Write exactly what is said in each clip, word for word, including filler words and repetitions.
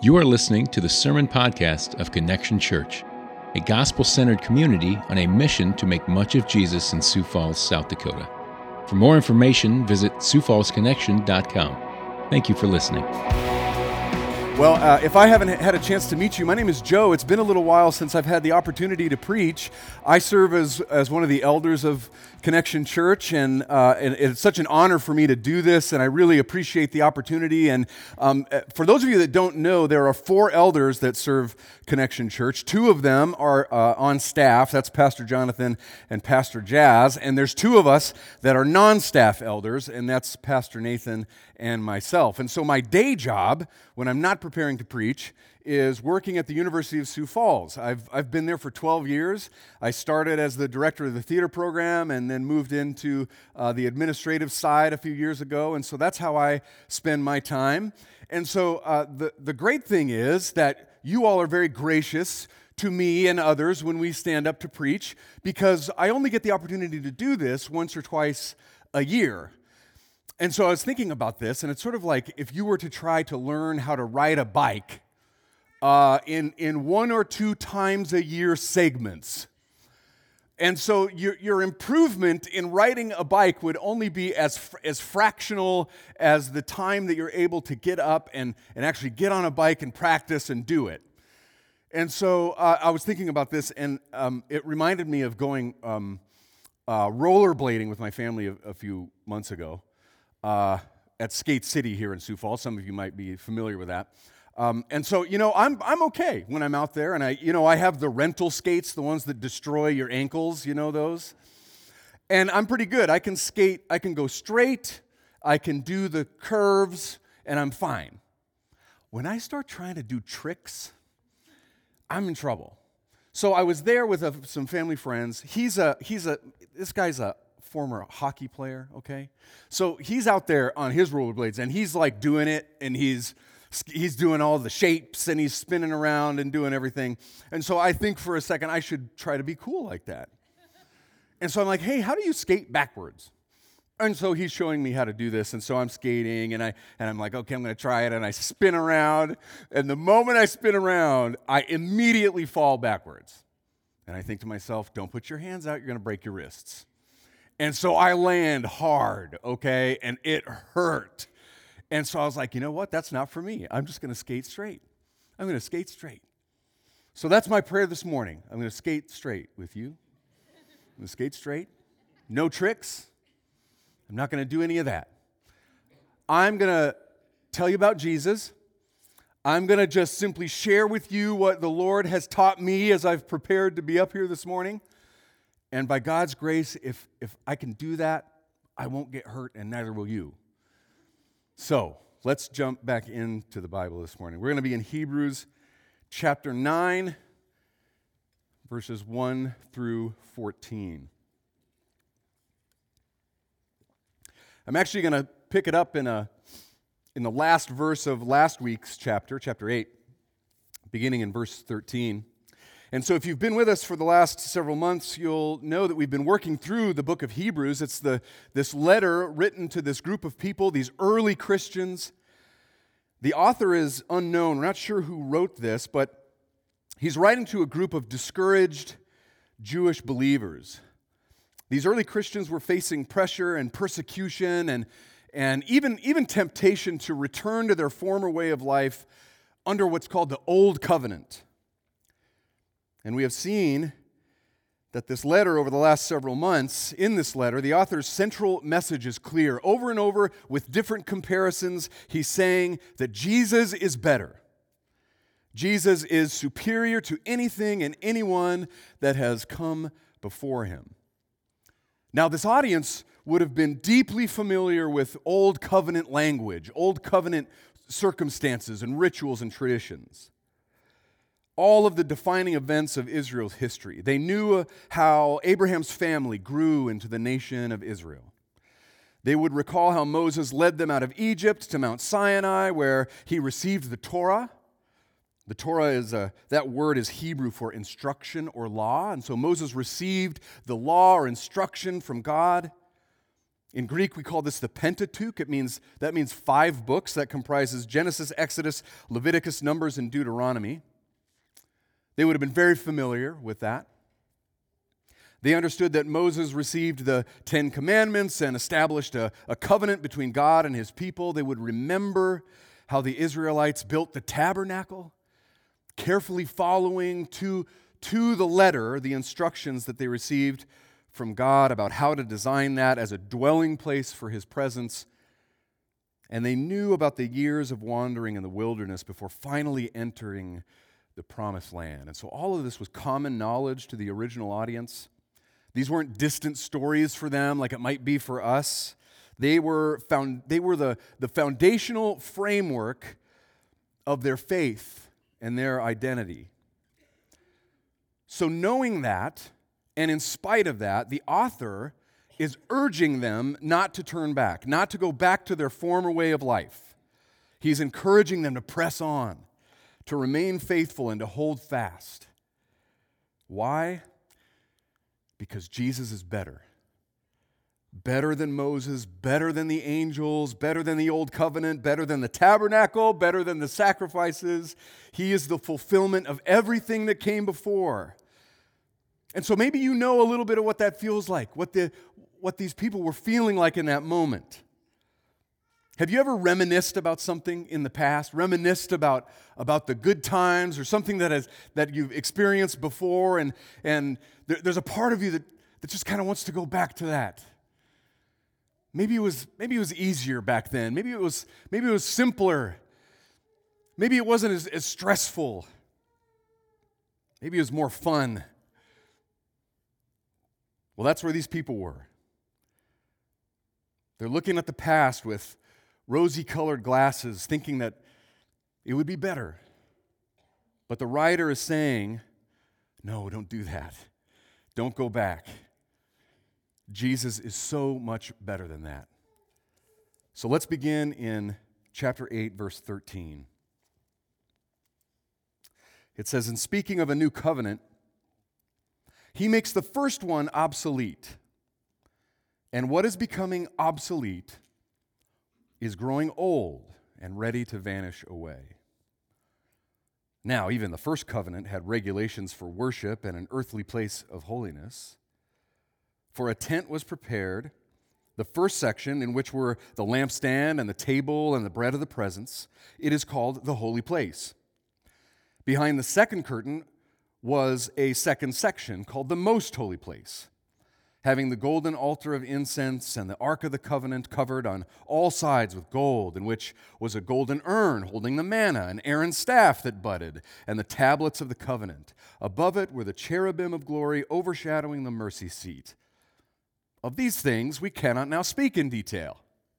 You are listening to the Sermon Podcast of Connection Church, a gospel-centered community on a mission to make much of Jesus in Sioux Falls, South Dakota. For more information, visit sioux falls connection dot com. Thank you for listening. Well, uh, if I haven't had a chance to meet you, my name is Joe. It's been a little while since I've had the opportunity to preach. I serve as, as one of the elders of Connection Church, and, uh, and it's such an honor for me to do this, and I really appreciate the opportunity. And um, for those of you that don't know, there are four elders that serve Connection Church. Two of them are uh, on staff. That's Pastor Jonathan and Pastor Jazz. And there's two of us that are non-staff elders, and that's Pastor Nathan and myself. And so my day job, when I'm not preparing to preach, is working at the University of Sioux Falls. I've I've been there for twelve years. I started as the director of the theater program and then moved into uh, the administrative side a few years ago, and so that's how I spend my time. And so uh, the, the great thing is that you all are very gracious to me and others when we stand up to preach, because I only get the opportunity to do this once or twice a year. And so I was thinking about this, and it's sort of like if you were to try to learn how to ride a bike uh, in, in one or two times a year segments. And so your, your improvement in riding a bike would only be as, as fractional as the time that you're able to get up and, and actually get on a bike and practice and do it. And so uh, I was thinking about this, and um, it reminded me of going um, uh, rollerblading with my family a, a few months ago. Uh, at Skate City here in Sioux Falls. Some of you might be familiar with that. Um, and so, you know, I'm I'm okay when I'm out there, and I, you know, I have the rental skates, the ones that destroy your ankles, you know those? And I'm pretty good. I can skate, I can go straight, I can do the curves, and I'm fine. When I start trying to do tricks, I'm in trouble. So I was there with a, some family friends. He's a, he's a, this guy's a former hockey player, okay? So he's out there on his rollerblades, and he's like doing it, and he's he's doing all the shapes, and he's spinning around and doing everything. And so I think for a second I should try to be cool like that. And so I'm like, hey, how do you skate backwards? And so he's showing me how to do this, and so I'm skating, and I and I'm like, okay, I'm going to try it, and I spin around, and the moment I spin around, I immediately fall backwards. And I think to myself, don't put your hands out, you're going to break your wrists. And so I land hard, okay, and it hurt. And so I was like, you know what, that's not for me. I'm just going to skate straight. I'm going to skate straight. So that's my prayer this morning. I'm going to skate straight with you. I'm going to skate straight. No tricks. I'm not going to do any of that. I'm going to tell you about Jesus. I'm going to just simply share with you what the Lord has taught me as I've prepared to be up here this morning. And by God's grace, if, if I can do that, I won't get hurt, and neither will you. So let's jump back into the Bible this morning. We're going to be in Hebrews chapter nine, verses one through fourteen. I'm actually going to pick it up in a in the last verse of last week's chapter, chapter eight, beginning in verse thirteen. And so if you've been with us for the last several months, you'll know that we've been working through the book of Hebrews. It's the this letter written to this group of people, these early Christians. The author is unknown. We're not sure who wrote this, but he's writing to a group of discouraged Jewish believers. These early Christians were facing pressure and persecution and, and even, even temptation to return to their former way of life under what's called the Old Covenant. And we have seen that this letter over the last several months, in this letter, the author's central message is clear. Over and over, with different comparisons, he's saying that Jesus is better. Jesus is superior to anything and anyone that has come before him. Now, this audience would have been deeply familiar with Old Covenant language, Old Covenant circumstances and rituals and traditions. All of the defining events of Israel's history. They knew how Abraham's family grew into the nation of Israel. They would recall how Moses led them out of Egypt to Mount Sinai, where he received the Torah. The Torah is a, that word is Hebrew for instruction or law, and so Moses received the law or instruction from God. In Greek, we call this the Pentateuch. It means, that means five books that comprises Genesis, Exodus, Leviticus, Numbers, and Deuteronomy. They would have been very familiar with that. They understood that Moses received the Ten Commandments and established a, a covenant between God and his people. They would remember how the Israelites built the tabernacle, carefully following to, to the letter the instructions that they received from God about how to design that as a dwelling place for his presence. And they knew about the years of wandering in the wilderness before finally entering the promised land. And so all of this was common knowledge to the original audience. These weren't distant stories for them like it might be for us. They were, found, they were the, the foundational framework of their faith and their identity. So knowing that, and in spite of that, the author is urging them not to turn back, not to go back to their former way of life. He's encouraging them to press on, to remain faithful, and to hold fast. Why? Because Jesus is better. Better than Moses, better than the angels, better than the old covenant, better than the tabernacle, better than the sacrifices. He is the fulfillment of everything that came before. And so maybe you know a little bit of what that feels like, what the what these people were feeling like in that moment. Have you ever reminisced about something in the past? Reminisced about, about the good times or something that has that you've experienced before, and, and there, there's a part of you that, that just kind of wants to go back to that. Maybe it was maybe it was easier back then. Maybe it was maybe it was simpler. Maybe it wasn't as, as stressful. Maybe it was more fun. Well, that's where these people were. They're looking at the past with rosy-colored glasses, thinking that it would be better. But the writer is saying, no, don't do that. Don't go back. Jesus is so much better than that. So let's begin in chapter eight, verse thirteen. It says, in speaking of a new covenant, he makes the first one obsolete. And what is becoming obsolete is growing old and ready to vanish away. Now, even the first covenant had regulations for worship and an earthly place of holiness. For a tent was prepared, the first section in which were the lampstand and the table and the bread of the presence. It is called the holy place. Behind the second curtain was a second section called the most holy place, having the golden altar of incense and the ark of the covenant covered on all sides with gold, in which was a golden urn holding the manna, and Aaron's staff that budded, and the tablets of the covenant. Above it were the cherubim of glory overshadowing the mercy seat. Of these things we cannot now speak in detail.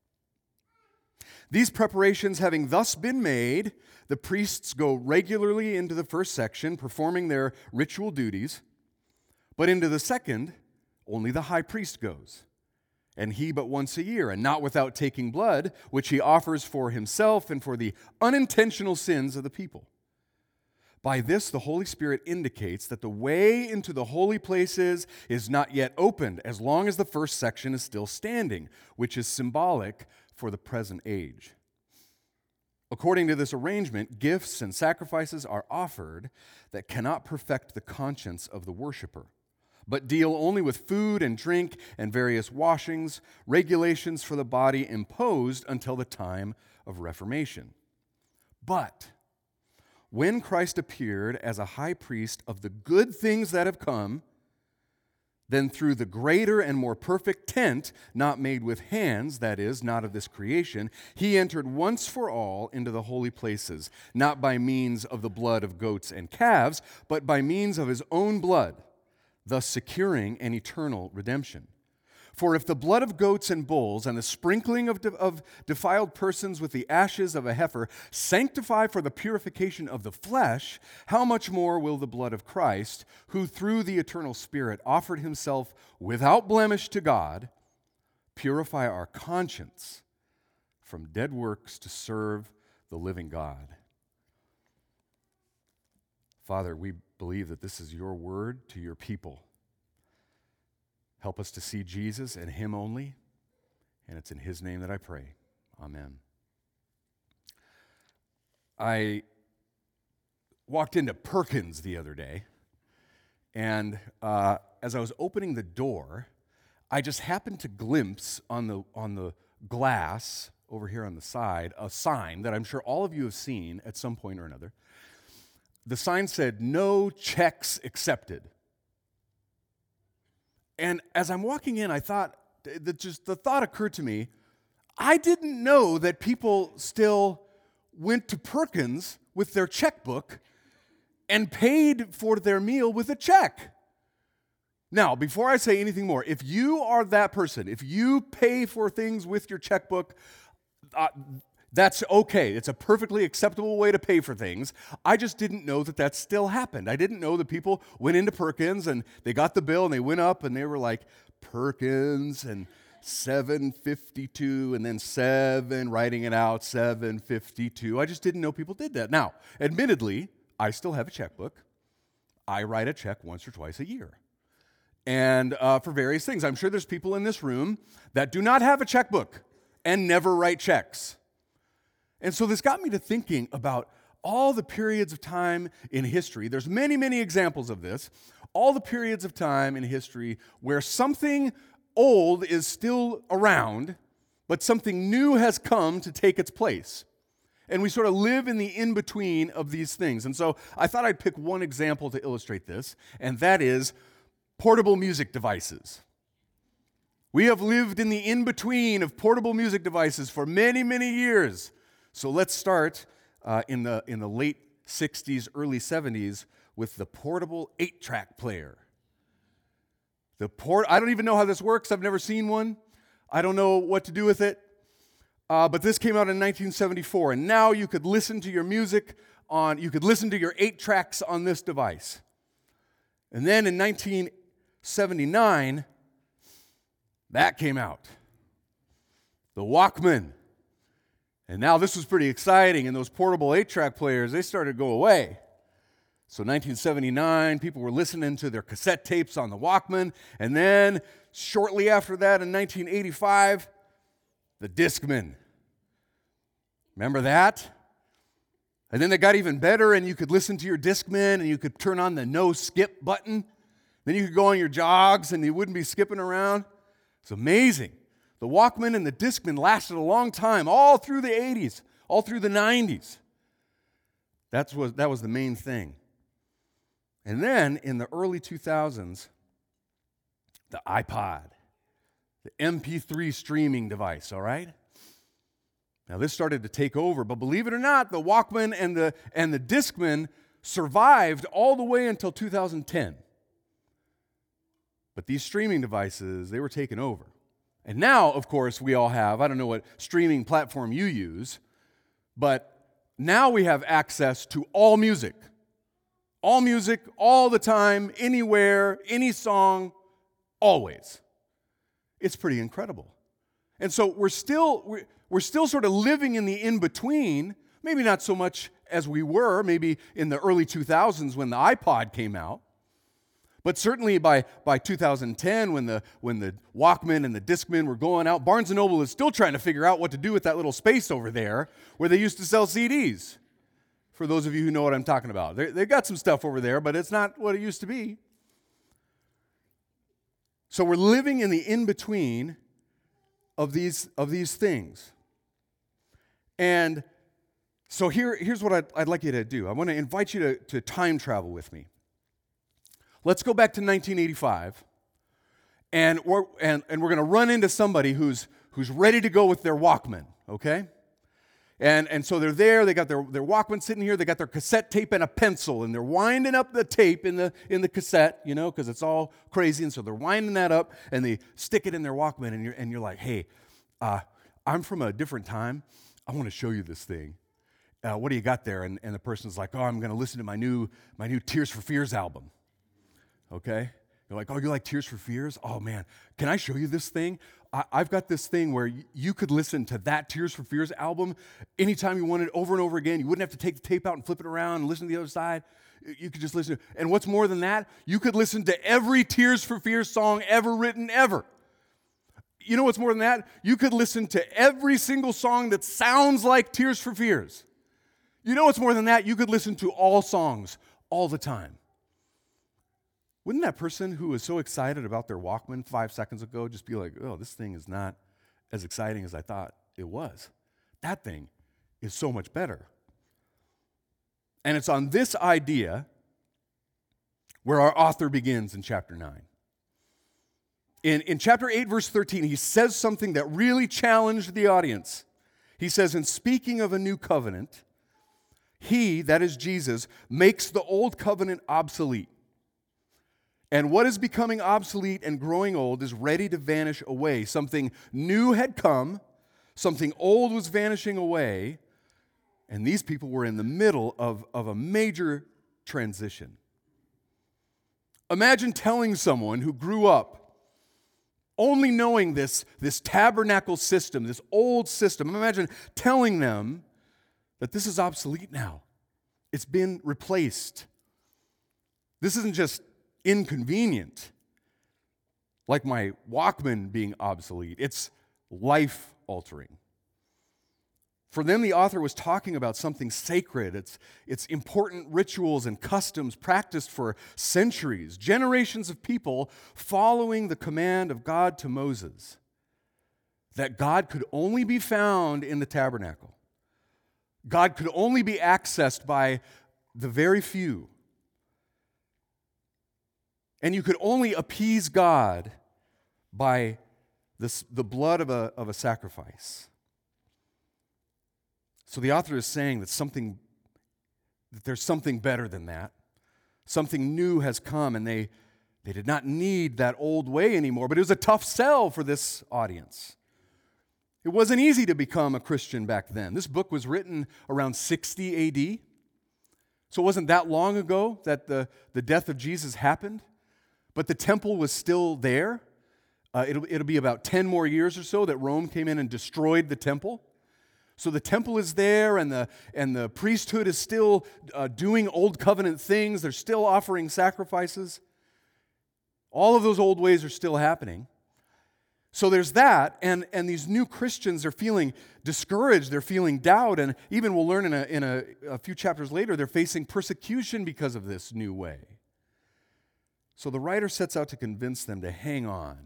These preparations having thus been made, the priests go regularly into the first section, performing their ritual duties, but into the second, only the high priest goes, and he but once a year, and not without taking blood, which he offers for himself and for the unintentional sins of the people. By this, the Holy Spirit indicates that the way into the holy places is not yet opened, as long as the first section is still standing, which is symbolic for the present age. According to this arrangement, gifts and sacrifices are offered that cannot perfect the conscience of the worshiper, but deal only with food and drink and various washings, regulations for the body imposed until the time of Reformation. But when Christ appeared as a high priest of the good things that have come, then through the greater and more perfect tent, not made with hands, that is, not of this creation, he entered once for all into the holy places, not by means of the blood of goats and calves, but by means of his own blood, thus securing an eternal redemption. For if the blood of goats and bulls and the sprinkling of, de- of defiled persons with the ashes of a heifer sanctify for the purification of the flesh, how much more will the blood of Christ, who through the eternal Spirit offered himself without blemish to God, purify our conscience from dead works to serve the living God? Father, we believe that this is your word to your people. Help us to see Jesus and him only, And it's in his name that I pray. Amen. I walked into Perkins the other day, and uh, as I was opening the door, I just happened to glimpse on the on the glass over here on the side a sign that I'm sure all of you have seen at some point or another. The sign said, "No checks accepted." And as I'm walking in, I thought, that just the thought occurred to me, I didn't know that people still went to Perkins with their checkbook and paid for their meal with a check. Now, before I say anything more, if you are that person, if you pay for things with your checkbook, uh, that's okay. It's a perfectly acceptable way to pay for things. I just didn't know that that still happened. I didn't know that people went into Perkins and they got the bill and they went up and they were like, Perkins and seven fifty-two and then seven, writing it out, seven fifty-two. I just didn't know people did that. Now, admittedly, I still have a checkbook. I write a check once or twice a year. And uh, for various things. I'm sure there's people in this room that do not have a checkbook and never write checks. And so this got me to thinking about all the periods of time in history. There's many, many examples of this. All the periods of time in history where something old is still around, but something new has come to take its place. And we sort of live in the in-between of these things. And so I thought I'd pick one example to illustrate this, and that is portable music devices. We have lived in the in-between of portable music devices for many, many years. So let's start uh, in the in the late sixties, early seventies with the portable eight-track player. The port I don't even know how this works. I've never seen one. I don't know what to do with it. Uh, but this came out in nineteen seventy-four, and now you could listen to your music on, you could listen to your eight tracks on this device. And then in nineteen seventy-nine, that came out. The Walkman. And now this was pretty exciting, and those portable eight-track players, they started to go away. So nineteen seventy-nine, people were listening to their cassette tapes on the Walkman, and then shortly after that, in nineteen eighty-five, the Discman. Remember that? And then they got even better, and you could listen to your Discman, and you could turn on the no-skip button. Then you could go on your jogs, and you wouldn't be skipping around. It's amazing. The Walkman and the Discman lasted a long time, all through the eighties, all through the nineties. That was, that was the main thing. And then in the early two thousands, the iPod, the M P three streaming device, all right? Now this started to take over, but believe it or not, the Walkman and the, and the Discman survived all the way until two thousand ten. But these streaming devices, they were taken over. And now, of course, we all have, I don't know what streaming platform you use, but now we have access to all music. All music, all the time, anywhere, any song, always. It's pretty incredible. And so we're still, we're, we're still sort of living in the in-between, maybe not so much as we were, maybe in the early two thousands when the iPod came out. But certainly by, by two thousand ten, when the, when the Walkman and the Discman were going out, Barnes and Noble is still trying to figure out what to do with that little space over there where they used to sell C Ds. For those of you who know what I'm talking about. They, they've got some stuff over there, but it's not what it used to be. So we're living in the in-between of these, of these things. And so here, here's what I'd, I'd like you to do. I want to invite you to, to time travel with me. Let's go back to nineteen eighty-five, and we're, and, and we're going to run into somebody who's, who's ready to go with their Walkman, okay? And, and so they're there, they got their, their Walkman sitting here, they got their cassette tape and a pencil, and they're winding up the tape in the, in the cassette, you know, because it's all crazy, and so they're winding that up, and they stick it in their Walkman, and you're, and you're like, hey, uh, I'm from a different time, I want to show you this thing. Uh, what do you got there? And, and the person's like, oh, I'm going to listen to my new, my new Tears for Fears album. Okay? You're like, oh, you like Tears for Fears? Oh, man, can I show you this thing? I, I've got this thing where y- you could listen to that Tears for Fears album anytime you wanted, over and over again. You wouldn't have to take the tape out and flip it around and listen to the other side. You could just listen. And what's more than that? You could listen to every Tears for Fears song ever written, ever. You know what's more than that? You could listen to every single song that sounds like Tears for Fears. You know what's more than that? You could listen to all songs all the time. Wouldn't that person who was so excited about their Walkman five seconds ago just be like, oh, this thing is not as exciting as I thought it was? That thing is so much better. And it's on this idea where our author begins in chapter nine. In, in chapter eight, verse thirteen, he says something that really challenged the audience. He says, in speaking of a new covenant, he, that is Jesus, makes the old covenant obsolete. And what is becoming obsolete and growing old is ready to vanish away. Something new had come, something old was vanishing away, and these people were in the middle of, of a major transition. Imagine telling someone who grew up only knowing this, this tabernacle system, this old system. Imagine telling them that this is obsolete now. It's been replaced. This isn't just inconvenient, like my Walkman being obsolete. It's life-altering. For them, the author was talking about something sacred. It's, it's important rituals and customs practiced for centuries, generations of people following the command of God to Moses, that God could only be found in the tabernacle. God could only be accessed by the very few. And you could only appease God by this, the blood of a, of a sacrifice. So the author is saying that something, that there's something better than that. Something new has come, and they, they did not need that old way anymore. But it was a tough sell for this audience. It wasn't easy to become a Christian back then. This book was written around sixty A D. So it wasn't that long ago that the, the death of Jesus happened. But the temple was still there. Uh, it'll, it'll be about ten more years or so that Rome came in and destroyed the temple. So the temple is there, and the, and the priesthood is still uh, doing old covenant things. They're still offering sacrifices. All of those old ways are still happening. So there's that, and, and these new Christians are feeling discouraged. They're feeling doubt, and even we'll learn in, a, in a, a few chapters later, they're facing persecution because of this new way. So the writer sets out to convince them to hang on,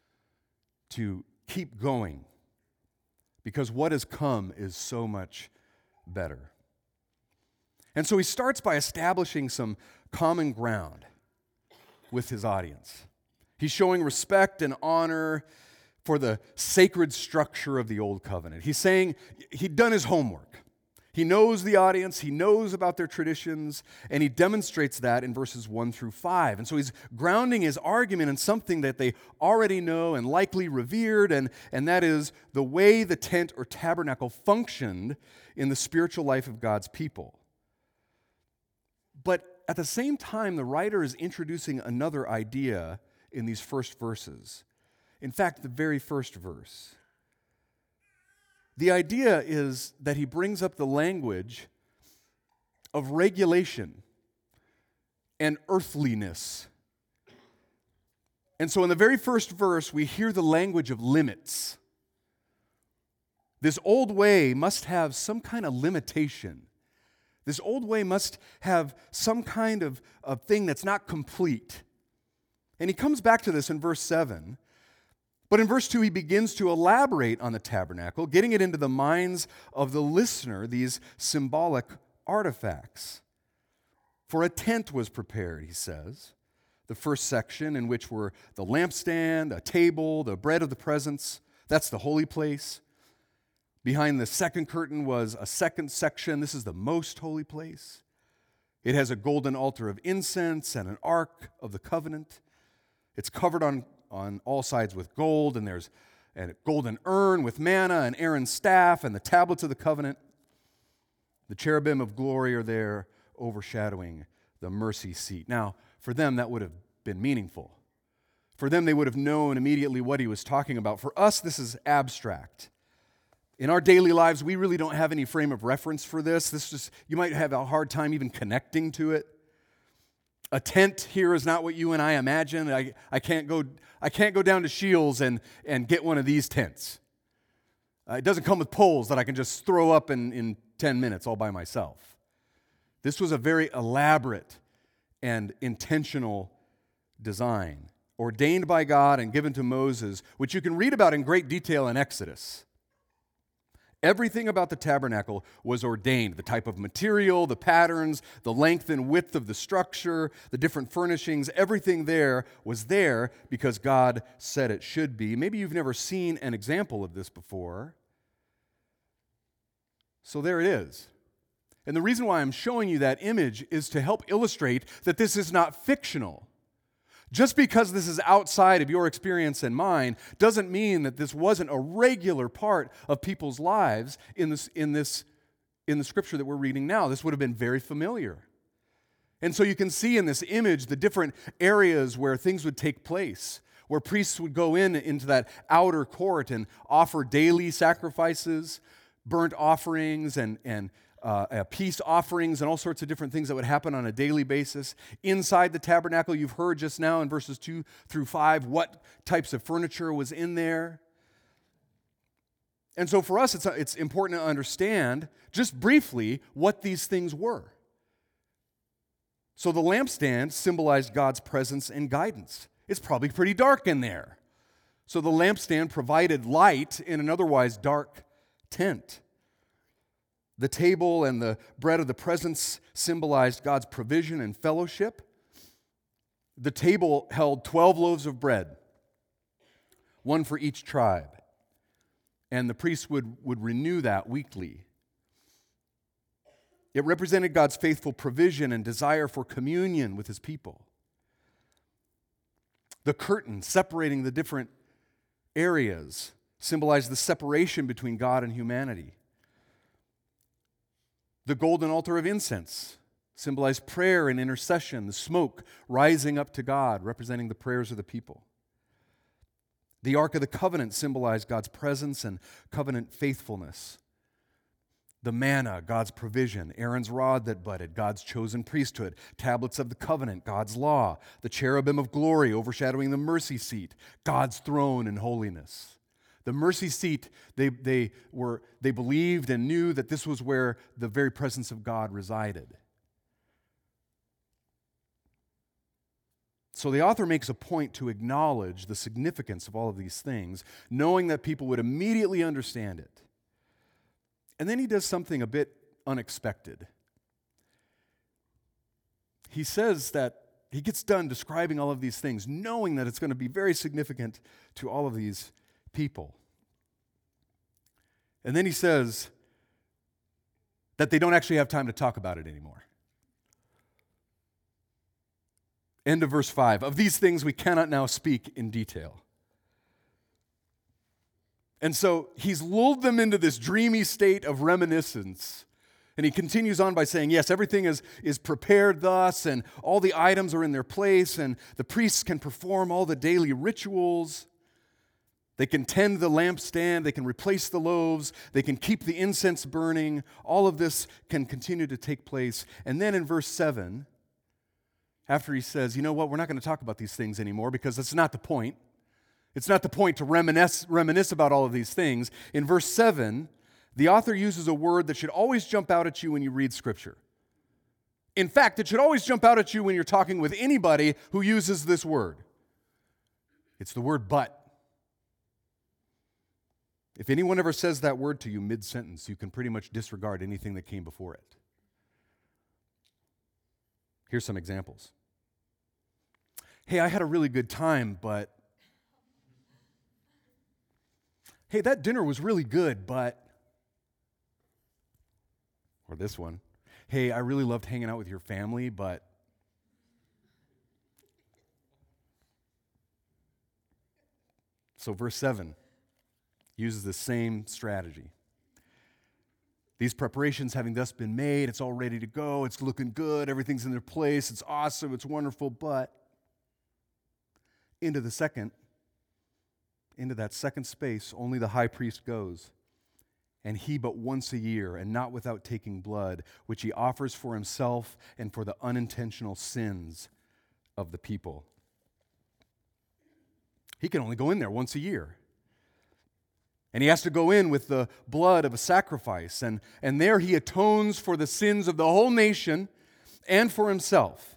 to keep going, because what has come is so much better. And so he starts by establishing some common ground with his audience. He's showing respect and honor for the sacred structure of the Old Covenant. He's saying he'd done his homework. He knows the audience, he knows about their traditions, and he demonstrates that in verses one through five. And so he's grounding his argument in something that they already know and likely revered, and, and that is the way the tent or tabernacle functioned in the spiritual life of God's people. But at the same time, the writer is introducing another idea in these first verses. In fact, the very first verse. The idea is that he brings up the language of regulation and earthliness. And so in the very first verse, we hear the language of limits. This old way must have some kind of limitation. This old way must have some kind of, of thing that's not complete. And he comes back to this in verse seven. But in verse two, he begins to elaborate on the tabernacle, getting it into the minds of the listener, these symbolic artifacts. For a tent was prepared, he says. The first section, in which were the lampstand, a table, the bread of the presence. That's the holy place. Behind the second curtain was a second section. This is the most holy place. It has a golden altar of incense and an ark of the covenant. It's covered on on all sides with gold, and there's a golden urn with manna and Aaron's staff and the tablets of the covenant. The cherubim of glory are there overshadowing the mercy seat. Now, for them, that would have been meaningful. For them, they would have known immediately what he was talking about. For us, this is abstract. In our daily lives, we really don't have any frame of reference for this. This just, you might have a hard time even connecting to it. A tent here is not what you and I imagine. I, I, can't, go, I can't go down to Shields and, and get one of these tents. Uh, it doesn't come with poles that I can just throw up in, in ten minutes all by myself. This was a very elaborate and intentional design, ordained by God and given to Moses, which you can read about in great detail in Exodus. Everything about the tabernacle was ordained. The type of material, the patterns, the length and width of the structure, the different furnishings, everything there was there because God said it should be. Maybe you've never seen an example of this before. So there it is. And the reason why I'm showing you that image is to help illustrate that this is not fictional. Just because this is outside of your experience and mine doesn't mean that this wasn't a regular part of people's lives in this, in this, in the scripture that we're reading now. This would have been very familiar. And so you can see in this image the different areas where things would take place, where priests would go in into that outer court and offer daily sacrifices, burnt offerings, and, and Uh, uh, peace offerings and all sorts of different things that would happen on a daily basis. Inside the tabernacle, you've heard just now in verses two through five what types of furniture was in there. And so for us, it's, it's important to understand, just briefly, what these things were. So the lampstand symbolized God's presence and guidance. It's probably pretty dark in there. So the lampstand provided light in an otherwise dark tent. The table and the bread of the presence symbolized God's provision and fellowship. The table held twelve loaves of bread, one for each tribe. And the priests would, would renew that weekly. It represented God's faithful provision and desire for communion with his people. The curtain separating the different areas symbolized the separation between God and humanity. The golden altar of incense symbolized prayer and intercession, the smoke rising up to God, representing the prayers of the people. The Ark of the Covenant symbolized God's presence and covenant faithfulness. The manna, God's provision. Aaron's rod that budded, God's chosen priesthood. Tablets of the covenant, God's law. The cherubim of glory overshadowing the mercy seat, God's throne and holiness. The mercy seat, they, they, were, they believed and knew that this was where the very presence of God resided. So the author makes a point to acknowledge the significance of all of these things, knowing that people would immediately understand it. And then he does something a bit unexpected. He says that he gets done describing all of these things, knowing that it's going to be very significant to all of these people. And then he says that they don't actually have time to talk about it anymore. End of verse five. Of these things we cannot now speak in detail. And so he's lulled them into this dreamy state of reminiscence. And he continues on by saying, yes, everything is, is prepared thus, and all the items are in their place, and the priests can perform all the daily rituals. They can tend the lampstand, they can replace the loaves, they can keep the incense burning. All of this can continue to take place. And then in verse seven, after he says, you know what, we're not going to talk about these things anymore because that's not the point. It's not the point to reminisce, reminisce about all of these things. In verse seven, the author uses a word that should always jump out at you when you read Scripture. In fact, it should always jump out at you when you're talking with anybody who uses this word. It's the word but. If anyone ever says that word to you mid-sentence, you can pretty much disregard anything that came before it. Here's some examples. Hey, I had a really good time, but... Hey, that dinner was really good, but... Or this one. Hey, I really loved hanging out with your family, but... So verse seven uses the same strategy. These preparations having thus been made, it's all ready to go, it's looking good, everything's in their place, it's awesome, it's wonderful, but into the second, into that second space, only the high priest goes, and he but once a year, and not without taking blood, which he offers for himself and for the unintentional sins of the people. He can only go in there once a year. And he has to go in with the blood of a sacrifice. And, and there he atones for the sins of the whole nation and for himself.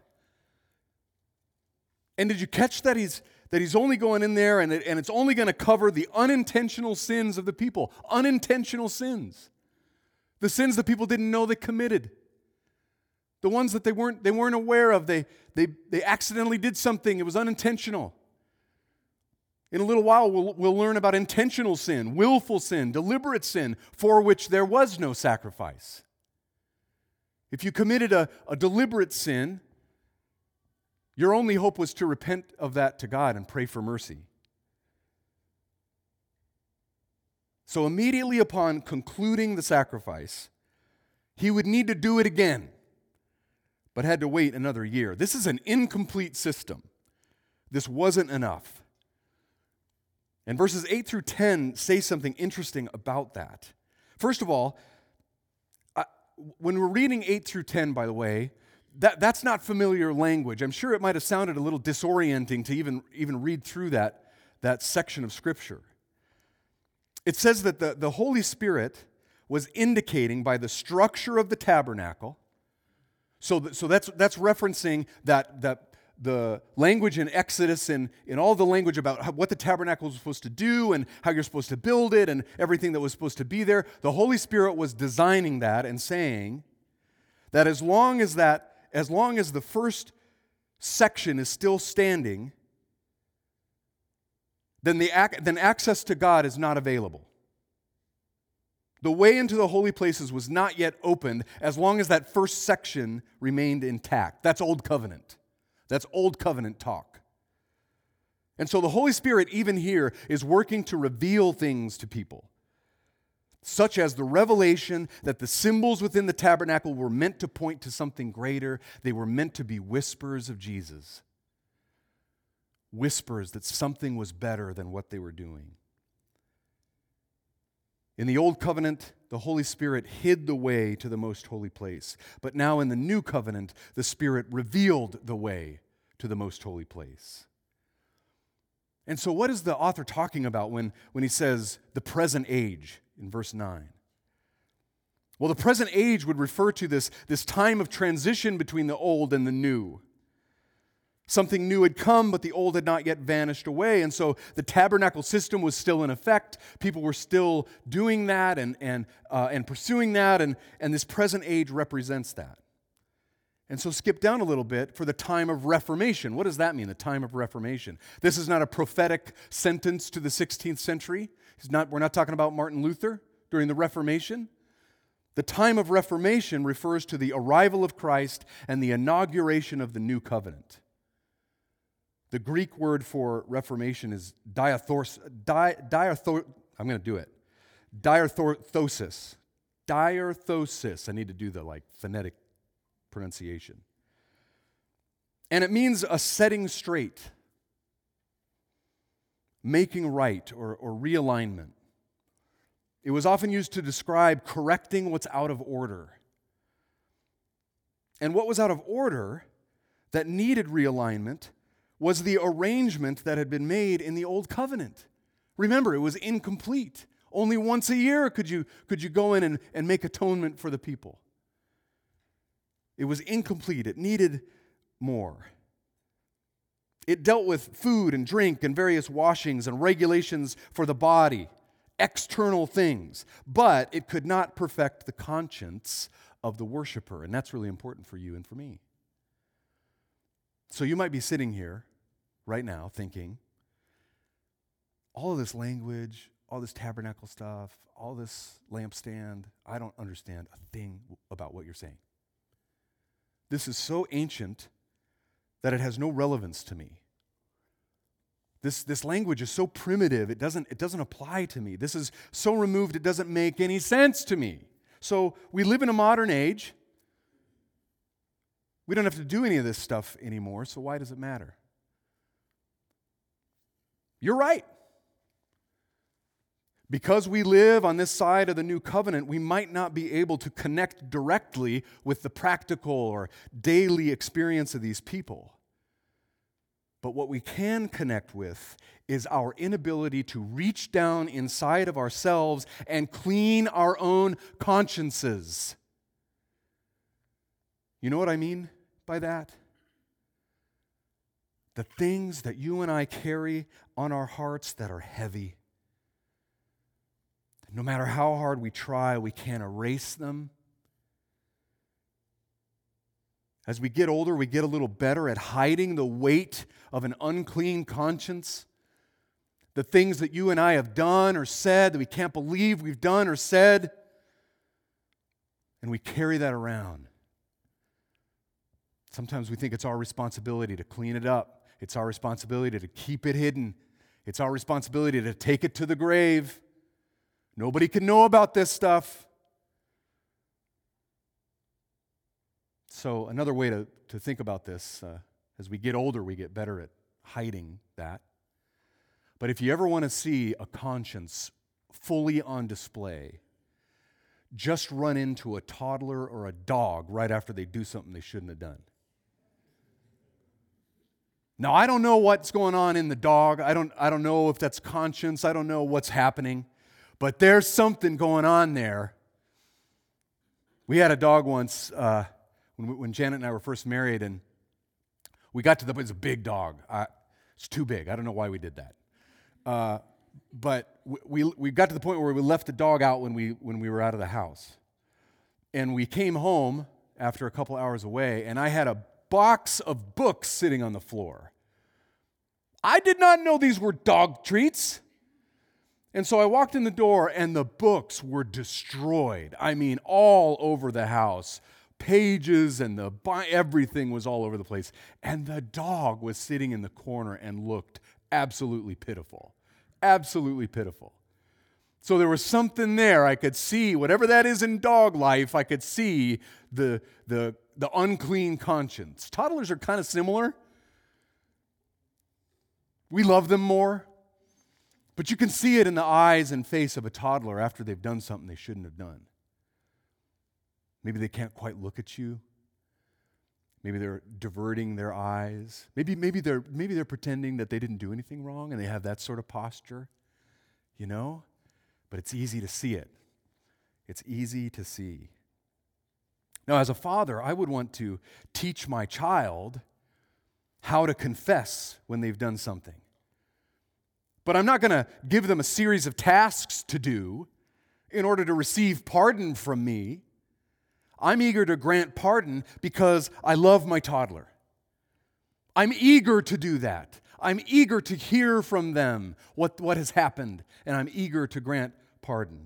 And did you catch that he's, that he's only going in there and, it, and it's only going to cover the unintentional sins of the people? Unintentional sins. The sins that people didn't know they committed. The ones that they weren't, they weren't aware of. They, they, they accidentally did something. It was unintentional. In a little while, we'll, we'll learn about intentional sin, willful sin, deliberate sin, for which there was no sacrifice. If you committed a, a deliberate sin, your only hope was to repent of that to God and pray for mercy. So immediately upon concluding the sacrifice, he would need to do it again, but had to wait another year. This is an incomplete system. This wasn't enough. And verses eight through ten say something interesting about that. First of all, I, when we're reading eight through ten, by the way, that, that's not familiar language. I'm sure it might have sounded a little disorienting to even, even read through that, that section of Scripture. It says that the, the Holy Spirit was indicating by the structure of the tabernacle. So, th- so that's, that's referencing that, that the language in Exodus and in all the language about how, what the tabernacle was supposed to do and how you're supposed to build it and everything that was supposed to be there. The Holy Spirit was designing that and saying that as long as that, as long as the first section is still standing, then the ac- then access to God is not available. The way into the holy places was not yet opened as long as that first section remained intact. That's Old Covenant. That's Old Covenant talk. And so the Holy Spirit, even here, is working to reveal things to people, such as the revelation that the symbols within the tabernacle were meant to point to something greater. They were meant to be whispers of Jesus. Whispers that something was better than what they were doing. In the Old Covenant, the Holy Spirit hid the way to the most holy place. But now in the New Covenant, the Spirit revealed the way to the most holy place. And so what is the author talking about when, when he says the present age in verse nine? Well, the present age would refer to this, this time of transition between the old and the new. Something new had come, but the old had not yet vanished away. And so the tabernacle system was still in effect. People were still doing that and, and, uh, and pursuing that, and, and this present age represents that. And so skip down a little bit for the time of Reformation. What does that mean, the time of Reformation? This is not a prophetic sentence to the sixteenth century. It's not, we're not talking about Martin Luther during the Reformation. The time of Reformation refers to the arrival of Christ and the inauguration of the new covenant. The Greek word for Reformation is diathos, di, diathor, I'm going to do it, diarthosis. Diarthosis. I need to do the like phonetic pronunciation. And it means a setting straight, making right, or, or realignment. It was often used to describe correcting what's out of order. And what was out of order that needed realignment was the arrangement that had been made in the Old Covenant. Remember, it was incomplete. Only once a year could you, could you go in and, and make atonement for the people. It was incomplete. It needed more. It dealt with food and drink and various washings and regulations for the body, external things, but it could not perfect the conscience of the worshiper, and that's really important for you and for me. So you might be sitting here right now thinking, all of this language, all this tabernacle stuff, all this lampstand, I don't understand a thing about what you're saying. This is so ancient that it has no relevance to me. This, this language is so primitive, it doesn't, it doesn't apply to me. This is so removed, it doesn't make any sense to me. So we live in a modern age. We don't have to do any of this stuff anymore, so why does it matter? You're right. Because we live on this side of the new covenant, we might not be able to connect directly with the practical or daily experience of these people. But what we can connect with is our inability to reach down inside of ourselves and clean our own consciences. You know what I mean by that? The things that you and I carry on our hearts that are heavy. No matter how hard we try, we can't erase them. As we get older, we get a little better at hiding the weight of an unclean conscience. The things that you and I have done or said that we can't believe we've done or said. And we carry that around. Sometimes we think it's our responsibility to clean it up. It's our responsibility to keep it hidden. It's our responsibility to take it to the grave. Nobody can know about this stuff. So another way to, to think about this, uh, as we get older, we get better at hiding that. But if you ever want to see a conscience fully on display, just run into a toddler or a dog right after they do something they shouldn't have done. Now, I don't know what's going on in the dog. I don't, I don't know if that's conscience. I don't know what's happening. But there's something going on there. We had a dog once, uh, When, when Janet and I were first married, and we got to the point, it's a big dog. I, it's too big. I don't know why we did that. Uh, but we, we we got to the point where we left the dog out when we when we were out of the house. And we came home after a couple hours away, and I had a box of books sitting on the floor. I did not know these were dog treats. And so I walked in the door, and the books were destroyed. I mean, all over the house. Pages and the everything was all over the place. And the dog was sitting in the corner and looked absolutely pitiful. Absolutely pitiful. So there was something there. I could see, whatever that is in dog life, I could see the, the, the unclean conscience. Toddlers are kind of similar. We love them more. But you can see it in the eyes and face of a toddler after they've done something they shouldn't have done. Maybe they can't quite look at you. Maybe they're diverting their eyes. Maybe, maybe, they're, maybe they're pretending that they didn't do anything wrong and they have that sort of posture, you know? But it's easy to see it. It's easy to see. Now, as a father, I would want to teach my child how to confess when they've done something. But I'm not going to give them a series of tasks to do in order to receive pardon from me. I'm eager to grant pardon because I love my toddler. I'm eager to do that. I'm eager to hear from them what, what has happened, and I'm eager to grant pardon.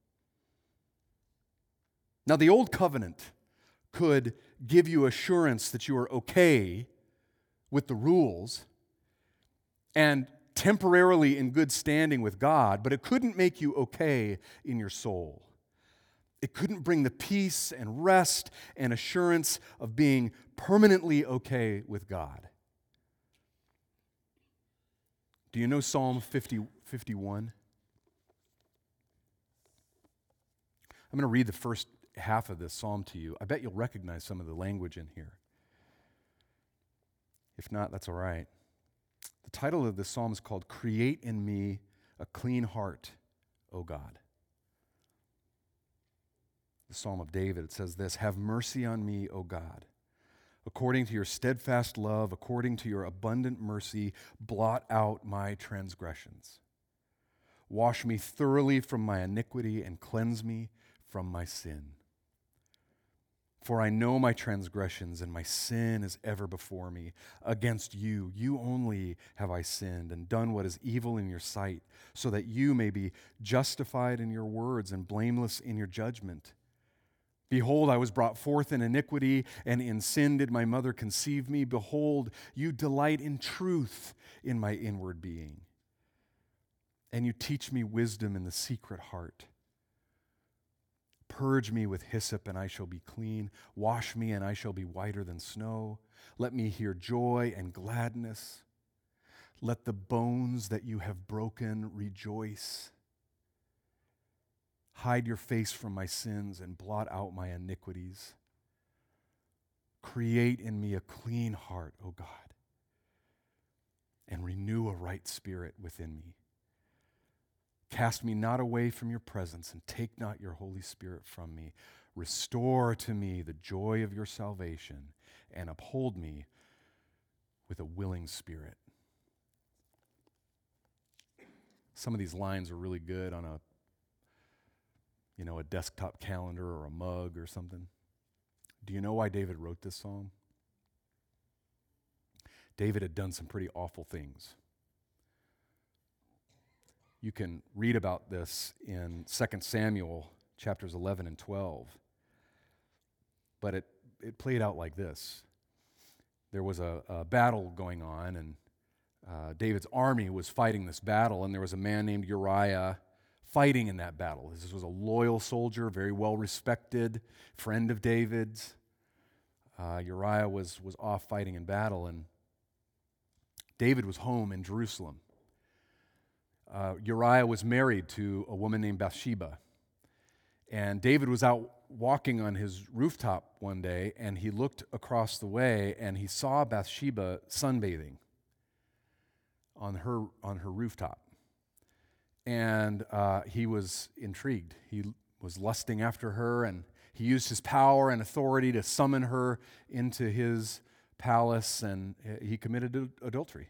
Now, the old covenant could give you assurance that you are okay with the rules and temporarily in good standing with God, but it couldn't make you okay in your soul. It couldn't bring the peace and rest and assurance of being permanently okay with God. Do you know Psalm fifty, fifty-one? I'm going to read the first half of this psalm to you. I bet you'll recognize some of the language in here. If not, that's all right. The title of this psalm is called "Create in Me a Clean Heart, O God." The Psalm of David, it says this: "Have mercy on me, O God. According to your steadfast love, according to your abundant mercy, blot out my transgressions. Wash me thoroughly from my iniquity and cleanse me from my sin. For I know my transgressions, and my sin is ever before me. Against you, you only have I sinned and done what is evil in your sight, so that you may be justified in your words and blameless in your judgment. Behold, I was brought forth in iniquity, and in sin did my mother conceive me. Behold, you delight in truth in my inward being, and you teach me wisdom in the secret heart. Purge me with hyssop, and I shall be clean. Wash me, and I shall be whiter than snow. Let me hear joy and gladness. Let the bones that you have broken rejoice. Hide your face from my sins and blot out my iniquities. Create in me a clean heart, O God, and renew a right spirit within me. Cast me not away from your presence, and take not your Holy Spirit from me. Restore to me the joy of your salvation, and uphold me with a willing spirit. Some of these lines are really good on a, you know, a desktop calendar or a mug or something. Do you know why David wrote this psalm? David had done some pretty awful things. You can read about this in Second Samuel chapters eleven and twelve. But it, it played out like this. There was a, a battle going on, and uh, David's army was fighting this battle, and there was a man named Uriah fighting in that battle. This was a loyal soldier, very well respected, friend of David's. Uh, Uriah was, was off fighting in battle, and David was home in Jerusalem. Uh, Uriah was married to a woman named Bathsheba. And David was out walking on his rooftop one day, and he looked across the way, and he saw Bathsheba sunbathing on her, on her rooftop. And uh, he was intrigued. He was lusting after her, and he used his power and authority to summon her into his palace, and he committed adultery.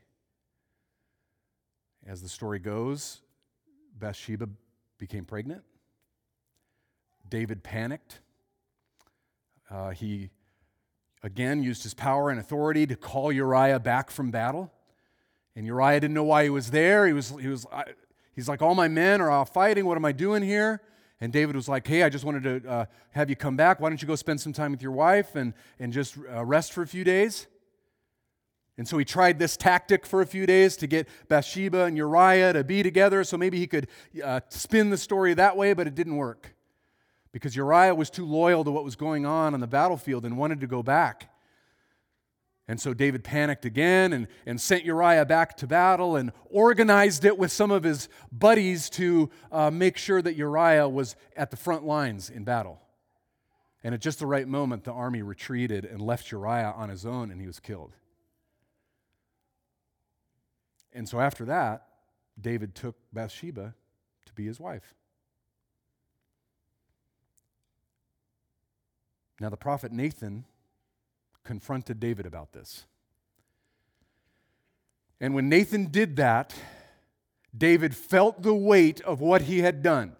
As the story goes, Bathsheba became pregnant. David panicked. Uh, he again used his power and authority to call Uriah back from battle. And Uriah didn't know why he was there. He was, he was, I, he's like, all my men are out fighting. What am I doing here? And David was like, hey, I just wanted to uh, have you come back. Why don't you go spend some time with your wife and, and just uh, rest for a few days? And so he tried this tactic for a few days to get Bathsheba and Uriah to be together, so maybe he could uh, spin the story that way, but it didn't work. Because Uriah was too loyal to what was going on on the battlefield and wanted to go back. And so David panicked again and, and sent Uriah back to battle and organized it with some of his buddies to uh, make sure that Uriah was at the front lines in battle. And at just the right moment, the army retreated and left Uriah on his own, and he was killed. And so after that, David took Bathsheba to be his wife. Now, the prophet Nathan confronted David about this. And when Nathan did that, David felt the weight of what he had done.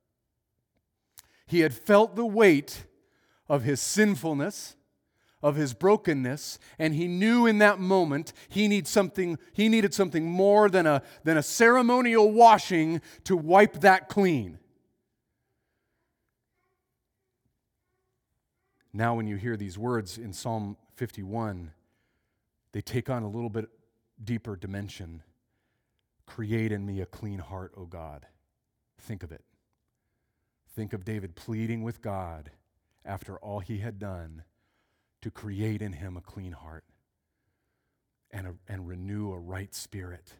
He had felt the weight of his sinfulness, of his brokenness, and he knew in that moment he needed something, he needed something more than a, than a ceremonial washing to wipe that clean. Now when you hear these words in Psalm fifty-one, they take on a little bit deeper dimension. Create in me a clean heart, O God. Think of it. Think of David pleading with God after all he had done to create in him a clean heart and, a, and renew a right spirit.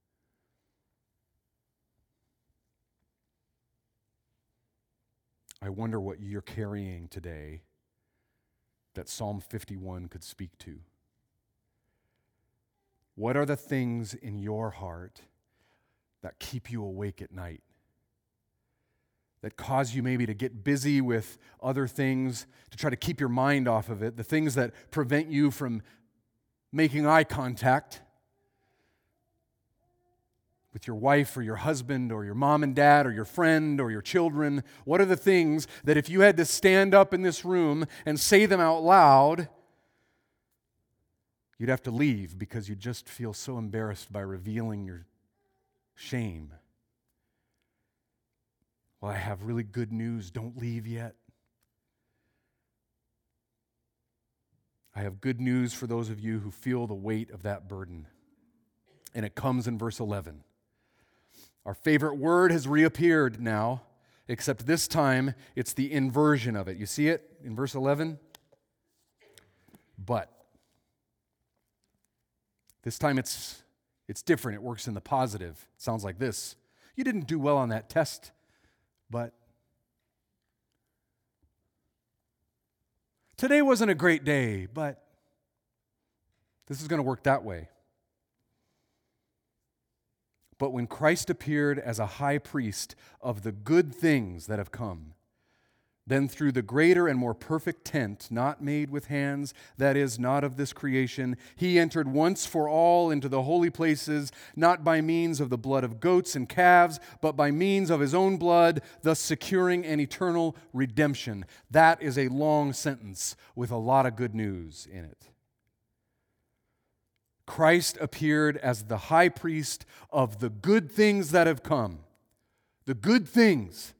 I wonder what you're carrying today that Psalm fifty-one could speak to. What are the things in your heart that keep you awake at night? That cause you maybe to get busy with other things, to try to keep your mind off of it, the things that prevent you from making eye contact with your wife or your husband or your mom and dad or your friend or your children? What are the things that if you had to stand up in this room and say them out loud, you'd have to leave because you just feel so embarrassed by revealing your shame? Well, I have really good news. Don't leave yet. I have good news for those of you who feel the weight of that burden. And it comes in verse eleven. Our favorite word has reappeared now, except this time it's the inversion of it. You see it in verse eleven? But. This time it's it's different. It works in the positive. It sounds like this. You didn't do well on that test, but today wasn't a great day, but this is going to work that way. but when Christ appeared as a high priest of the good things that have come, then through the greater and more perfect tent, not made with hands, that is, not of this creation, he entered once for all into the holy places, not by means of the blood of goats and calves, but by means of his own blood, thus securing an eternal redemption. That is a long sentence with a lot of good news in it. Christ appeared as the high priest of the good things that have come. The good things.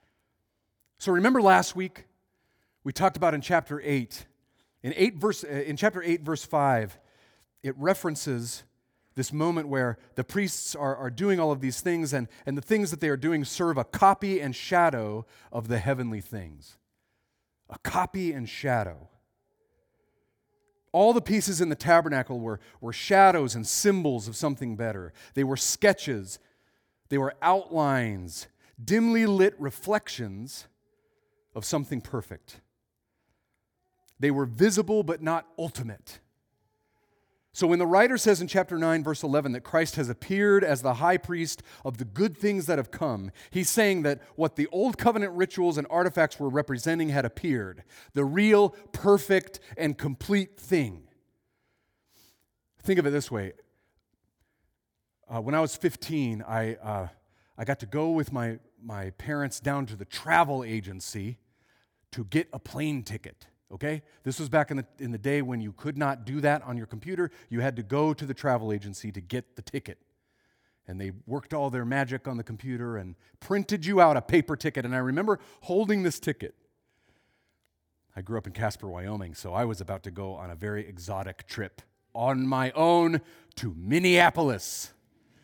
So remember last week, we talked about in chapter eight. In, eight verse, in chapter eight, verse five, it references this moment where the priests are, are doing all of these things, and, and the things that they are doing serve a copy and shadow of the heavenly things. A copy and shadow. All the pieces in the tabernacle were, were shadows and symbols of something better. They were sketches. They were outlines, dimly lit reflections of something perfect. They were visible but not ultimate. So when the writer says in chapter nine, verse eleven, that Christ has appeared as the high priest of the good things that have come, he's saying that what the old covenant rituals and artifacts were representing had appeared. The real, perfect, and complete thing. Think of it this way. Uh, when I was fifteen, I, uh, I got to go with my, my parents down to the travel agency to get a plane ticket. Okay? This was back in the, in the day when you could not do that on your computer. You had to go to the travel agency to get the ticket. And they worked all their magic on the computer and printed you out a paper ticket. And I remember holding this ticket. I grew up in Casper, Wyoming, so I was about to go on a very exotic trip on my own to Minneapolis.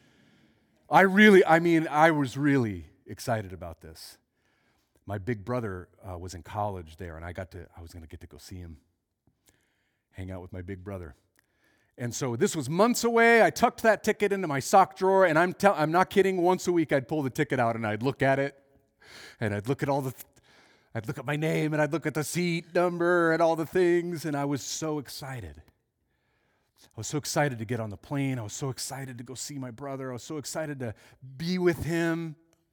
I really, I mean, I was really excited about this. My big brother uh, was in college there, and I got to, I was going to get to go see him, hang out with my big brother. And so this was months away. I tucked that ticket into my sock drawer, and I'm, tell, I'm not kidding, once a week I'd pull the ticket out, and I'd look at it, and I'd look at all the, I'd look at my name, and I'd look at the seat number and all the things, and I was so excited. I was so excited to get on the plane. I was so excited to go see my brother. I was so excited to be with him.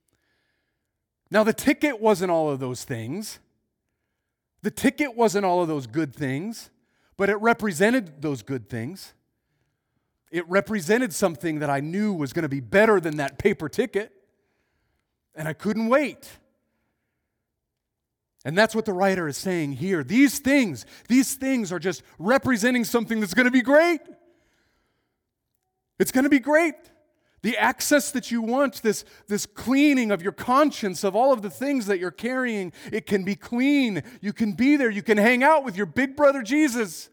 Now, the ticket wasn't all of those things. The ticket wasn't all of those good things, but it represented those good things. It represented something that I knew was going to be better than that paper ticket, and I couldn't wait. And that's what the writer is saying here. These things, these things are just representing something that's going to be great. It's going to be great. The access that you want, this, this cleaning of your conscience of all of the things that you're carrying, it can be clean. You can be there. You can hang out with your big brother Jesus.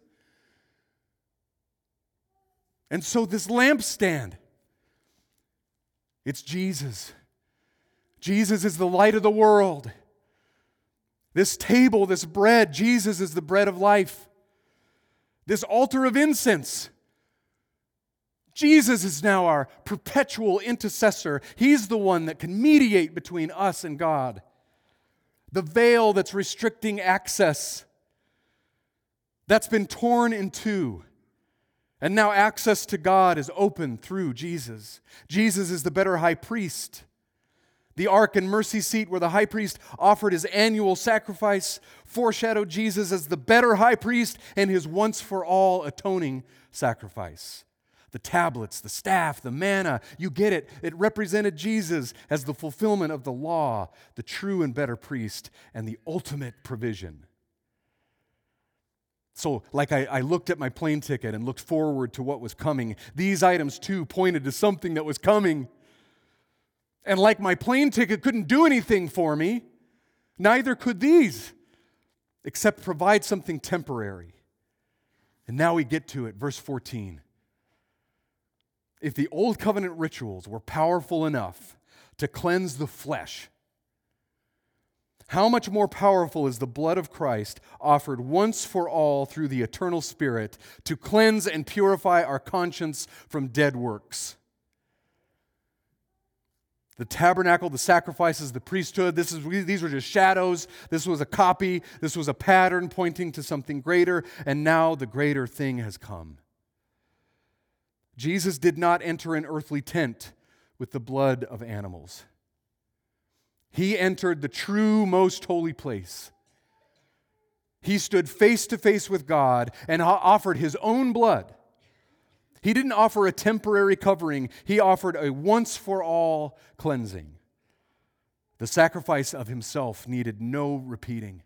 And so this lampstand, it's Jesus. Jesus is the light of the world. This table, this bread, Jesus is the bread of life. This altar of incense, Jesus is now our perpetual intercessor. He's the one that can mediate between us and God. The veil that's restricting access, that's been torn in two. And now access to God is open through Jesus. Jesus is the better high priest. The ark and mercy seat where the high priest offered his annual sacrifice foreshadowed Jesus as the better high priest and his once-for-all atoning sacrifice. The tablets, the staff, the manna, you get it. It represented Jesus as the fulfillment of the law, the true and better priest, and the ultimate provision. So, like I, I looked at my plane ticket and looked forward to what was coming, these items too pointed to something that was coming. And like my plane ticket couldn't do anything for me, neither could these, except provide something temporary. And now we get to it, verse fourteen. If the old covenant rituals were powerful enough to cleanse the flesh, how much more powerful is the blood of Christ offered once for all through the eternal Spirit to cleanse and purify our conscience from dead works? The tabernacle, the sacrifices, the priesthood, this is, these were just shadows. This was a copy. This was a pattern pointing to something greater, and now the greater thing has come. Jesus did not enter an earthly tent, with the blood of animals. He entered the true, most holy place. He stood face to face with God and offered his own blood. He didn't offer a temporary covering. He offered a once-for-all cleansing. The sacrifice of himself needed no repeating.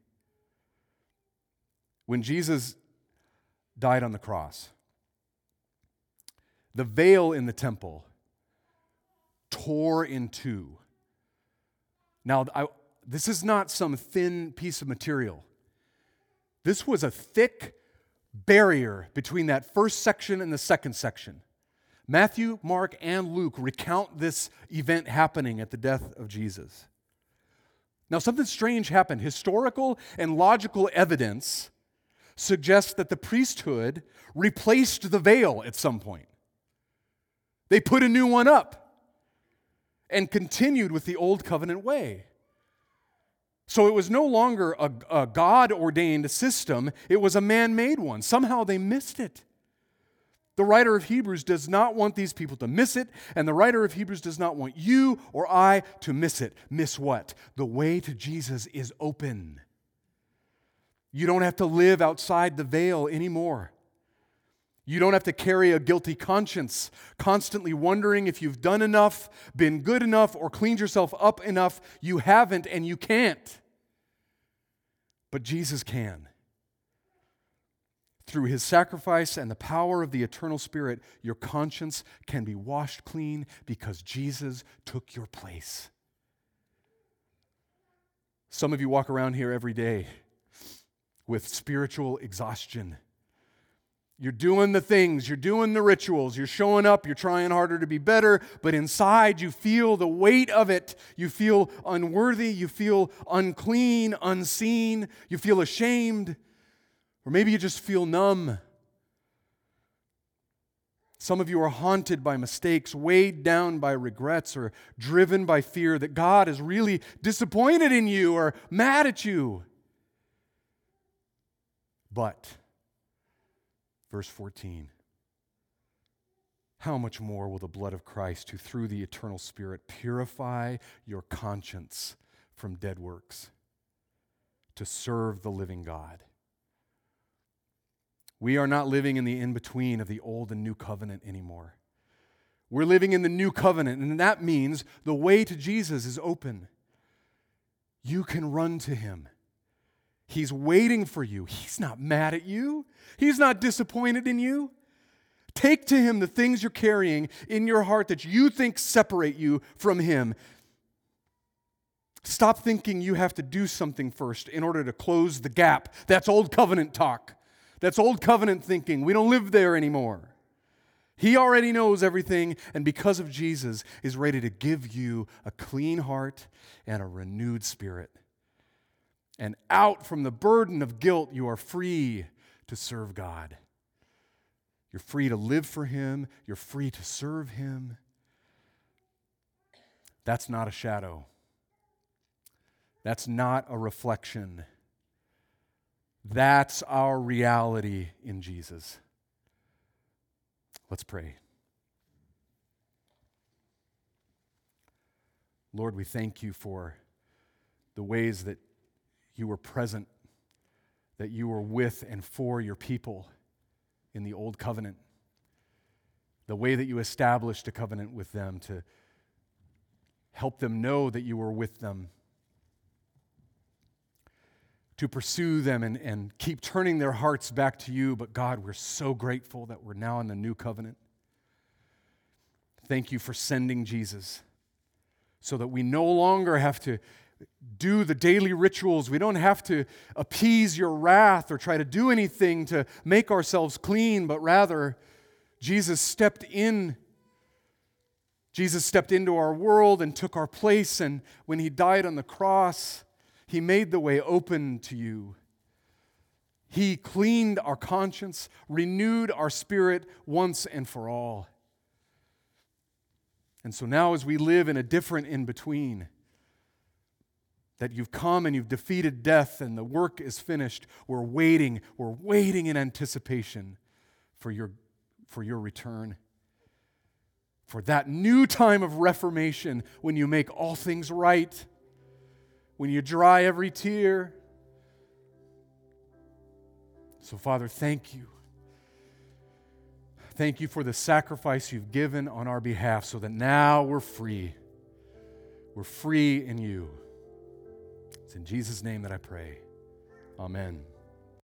When Jesus died on the cross, the veil in the temple tore in two. Now, I, this is not some thin piece of material. This was a thick barrier between that first section and the second section. Matthew, Mark, and Luke recount this event happening at the death of Jesus. Now, something strange happened. Historical and logical evidence suggests that the priesthood replaced the veil at some point. They put a new one up and continued with the old covenant way. So it was no longer a, a God-ordained system, it was a man-made one. Somehow they missed it. The writer of Hebrews does not want these people to miss it, and the writer of Hebrews does not want you or I to miss it. Miss what? The way to Jesus is open. You don't have to live outside the veil anymore. You don't have to carry a guilty conscience, constantly wondering if you've done enough, been good enough, or cleaned yourself up enough. You haven't and you can't. But Jesus can. Through his sacrifice and the power of the eternal Spirit, your conscience can be washed clean because Jesus took your place. Some of you walk around here every day with spiritual exhaustion. You're doing the things, you're doing the rituals, you're showing up, you're trying harder to be better, but inside you feel the weight of it. You feel unworthy, you feel unclean, unseen, you feel ashamed, or maybe you just feel numb. Some of you are haunted by mistakes, weighed down by regrets, or driven by fear that God is really disappointed in you or mad at you. But verse fourteen, how much more will the blood of Christ, who through the eternal Spirit purify your conscience from dead works to serve the living God? We are not living in the in-between of the old and new covenant anymore. We're living in the new covenant, and that means the way to Jesus is open. You can run to him. He's waiting for you. He's not mad at you. He's not disappointed in you. Take to him the things you're carrying in your heart that you think separate you from him. Stop thinking you have to do something first in order to close the gap. That's old covenant talk. That's old covenant thinking. We don't live there anymore. He already knows everything, and because of Jesus, is ready to give you a clean heart and a renewed spirit. And out from the burden of guilt, you are free to serve God. You're free to live for him. You're free to serve him. That's not a shadow. That's not a reflection. That's our reality in Jesus. Let's pray. Lord, we thank you for the ways that you were present, that you were with and for your people in the old covenant. The way that you established a covenant with them to help them know that you were with them, to pursue them and, and keep turning their hearts back to you. But God, we're so grateful that we're now in the new covenant. Thank you for sending Jesus so that we no longer have to do the daily rituals. We don't have to appease your wrath or try to do anything to make ourselves clean, but rather Jesus stepped in. Jesus stepped into our world and took our place, and when he died on the cross, he made the way open to you. He cleaned our conscience, renewed our spirit once and for all. And so now as we live in a different in-between, that you've come and you've defeated death and the work is finished, we're waiting, we're waiting in anticipation for your, for your return. for that new time of reformation when you make all things right, when you dry every tear. So, Father, thank you. Thank you for the sacrifice you've given on our behalf so that now we're free. We're free in you. It's in Jesus' name that I pray. Amen.